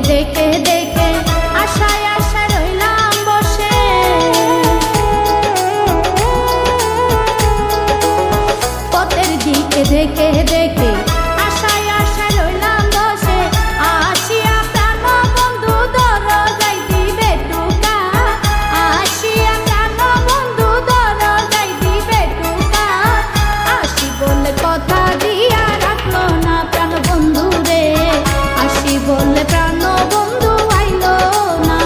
দেখে দেখে আশায় আশায় রইলাম বসে। পথের দিকে দেখে দেখে আশায় আশায় রইলাম বসে। আসিয়া প্রাণ বন্ধু দরজায় দিবে টোকা, আসিয়া প্রাণ বন্ধু দরজায় দিবে টোকা। আসি বলে কথা দিয়া রাখলো না প্রাণ বন্ধু রে, আসি বলে প্রাণ বন্ধু আইলো না।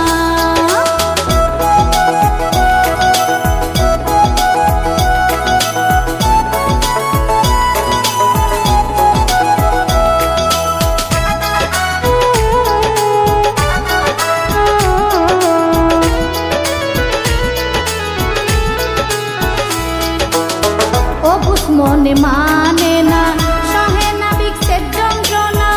অবুঝ মনে মানে না, সহে না বিক্ষেপ যন্ত্রণা।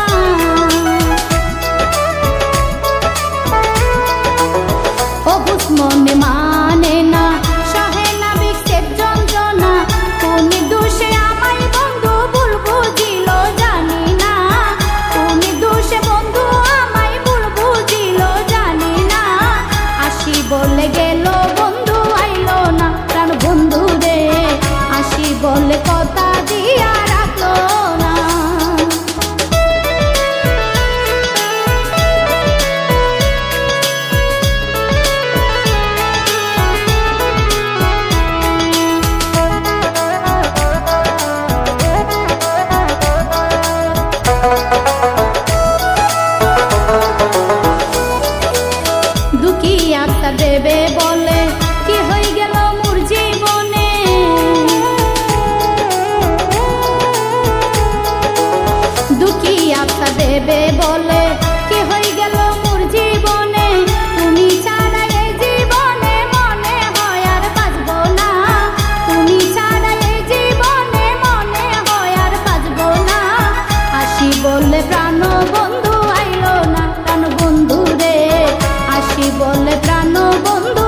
অবুঝ মনে মানে না, সহে না বিক্ষেপ যন্ত্রণা। কোন দোষে আমায় বন্ধু ভুল বুঝিল জানি না, কোন দোষে বন্ধু আমায় ভুল বুঝিল জানি না। আসি বলে গেল বন্ধু আইলো না প্রাণ বন্ধু রে, আসি বলে কথা দিয়া রাখলো না। দুঃখী আত্মা দেবে বলে কি হয়ে গেল মোর জীবনে। দুঃখী আত্মা দেবে বলে কি হয়ে গেল মোর জীবনে। তুমি ছাড়া এই জীবনে মনে হয় আর বাঁচবো না, তুমি ছাড়া এই জীবনে মনে হয় আর বাঁচবো না। আসি বলে প্রাণ বন্ধু আইলো না প্রাণ বন্ধু রে, আসি বলে প্রাণ বন্ধু